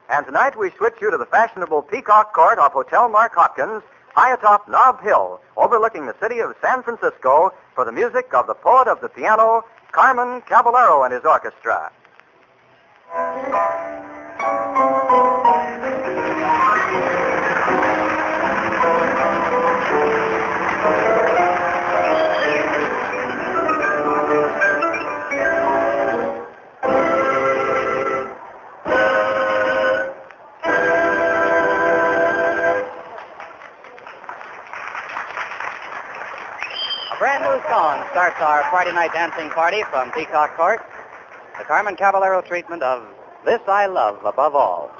And tonight we switch you to the fashionable Peacock Court of Hotel Mark Hopkins, high atop Nob Hill, overlooking the city of San Francisco, for the music of the poet of the piano, Carmen Caballero and his orchestra. Brand new song starts our Friday night dancing party from Peacock Court. The Carmen Caballero treatment of This I Love Above All.